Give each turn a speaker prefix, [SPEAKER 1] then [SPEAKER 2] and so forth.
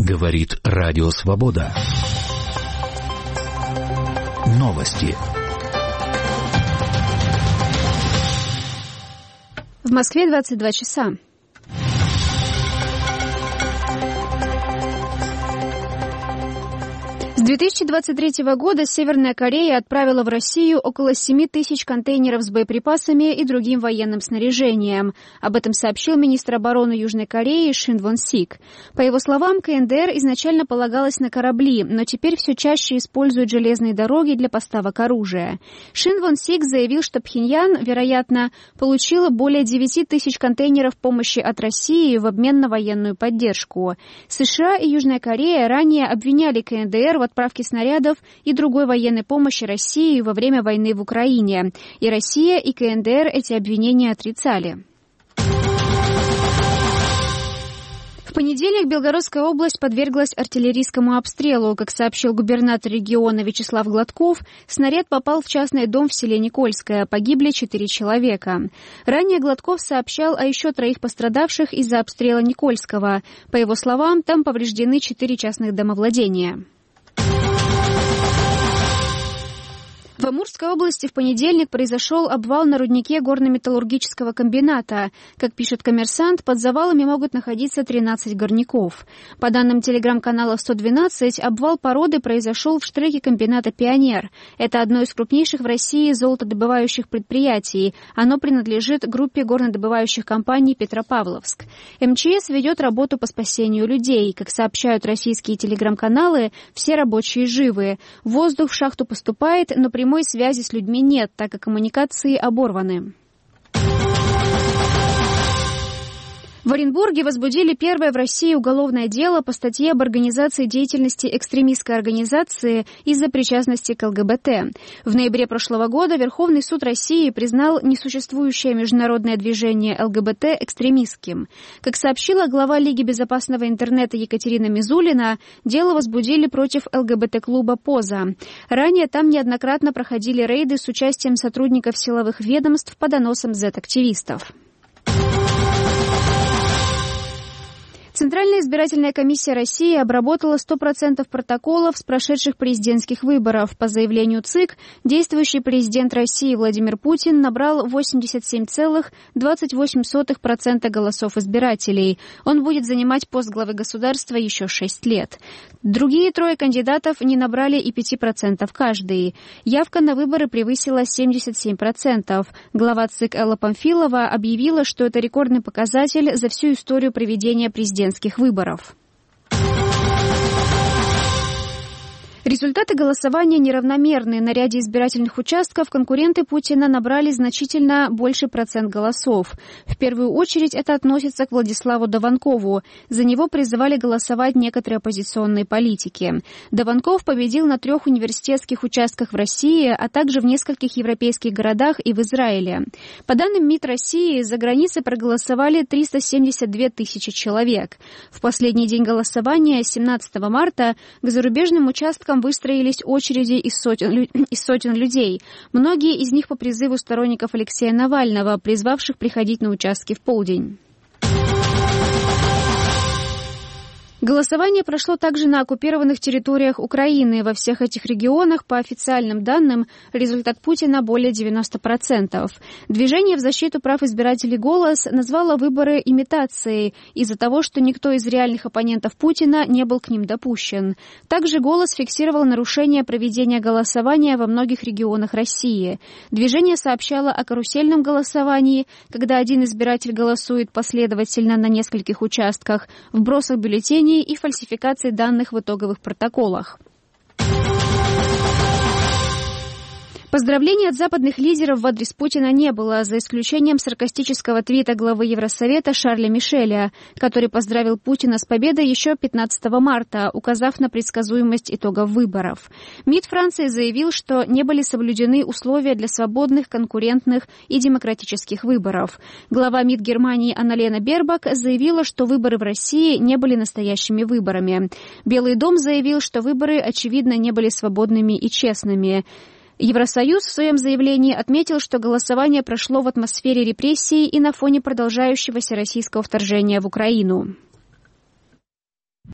[SPEAKER 1] Говорит Радио Свобода. Новости.
[SPEAKER 2] В Москве 22 часа. С 2023 года Северная Корея отправила в Россию около 7 тысяч контейнеров с боеприпасами и другим военным снаряжением. Об этом сообщил министр обороны Южной Кореи Шин Вон Сик. По его словам, КНДР изначально полагалась на корабли, но теперь все чаще используют железные дороги для поставок оружия. Шин Вон Сик заявил, что Пхеньян, вероятно, получила более 9 тысяч контейнеров помощи от России в обмен на военную поддержку. США и Южная Корея ранее обвиняли КНДР в отправки снарядов и другой военной помощи России во время войны в Украине. И Россия, и КНДР эти обвинения отрицали. В понедельник Белгородская область подверглась артиллерийскому обстрелу. Как сообщил губернатор региона Вячеслав Гладков, снаряд попал в частный дом в селе Никольское. Погибли 4 человека. Ранее Гладков сообщал о еще 3 пострадавших из-за обстрела Никольского. По его словам, там повреждены 4 частных домовладения. В Амурской области в понедельник произошел обвал на руднике горно-металлургического комбината. Как пишет «Коммерсант», под завалами могут находиться 13 горняков. По данным телеграм-канала 112, обвал породы произошел в штреке комбината «Пионер». Это одно из крупнейших в России золотодобывающих предприятий. Оно принадлежит группе горнодобывающих компаний «Петропавловск». МЧС ведет работу по спасению людей. Как сообщают российские телеграм-каналы, все рабочие живы. Воздух в шахту поступает, но прямой связи с людьми нет, так как коммуникации оборваны. В Оренбурге возбудили первое в России уголовное дело по статье об организации деятельности экстремистской организации из-за причастности к ЛГБТ. В ноябре прошлого года Верховный суд России признал несуществующее международное движение ЛГБТ экстремистским. Как сообщила глава Лиги безопасного интернета Екатерина Мизулина, дело возбудили против ЛГБТ-клуба «Поза». Ранее там неоднократно проходили рейды с участием сотрудников силовых ведомств по доносам Z-активистов. Центральная избирательная комиссия России обработала 100% протоколов с прошедших президентских выборов. По заявлению ЦИК, действующий президент России Владимир Путин набрал 87,28% голосов избирателей. Он будет занимать пост главы государства еще 6 лет. Другие 3 кандидатов не набрали и 5% каждый. Явка на выборы превысила 77%. Глава ЦИК Элла Памфилова объявила, что это рекордный показатель за всю историю проведения президентских выборов. Результаты голосования неравномерны. На ряде избирательных участков конкуренты Путина набрали значительно больше процент голосов. В первую очередь это относится к Владиславу Дованкову. За него призывали голосовать некоторые оппозиционные политики. Дованков победил на 3 университетских участках в России, а также в нескольких европейских городах и в Израиле. По данным МИД России, за границей проголосовали 372 тысячи человек. В последний день голосования, 17 марта, к зарубежным участкам выстроились очереди из сотен людей. Многие из них по призыву сторонников Алексея Навального, призвавших приходить на участки в полдень. Голосование прошло также на оккупированных территориях Украины. Во всех этих регионах, по официальным данным, результат Путина более 90%. Движение в защиту прав избирателей «Голос» назвало выборы имитацией из-за того, что никто из реальных оппонентов Путина не был к ним допущен. Также «Голос» фиксировал нарушение проведения голосования во многих регионах России. Движение сообщало о карусельном голосовании, когда один избиратель голосует последовательно на нескольких участках, вбросах бюллетеней и фальсификации данных в итоговых протоколах. Поздравлений от западных лидеров в адрес Путина не было, за исключением саркастического твита главы Евросовета Шарля Мишеля, который поздравил Путина с победой еще 15 марта, указав на предсказуемость итогов выборов. МИД Франции заявил, что не были соблюдены условия для свободных, конкурентных и демократических выборов. Глава МИД Германии Анналена Бербак заявила, что выборы в России не были настоящими выборами. Белый дом заявил, что выборы, очевидно, не были свободными и честными. Евросоюз в своем заявлении отметил, что голосование прошло в атмосфере репрессий и на фоне продолжающегося российского вторжения в Украину.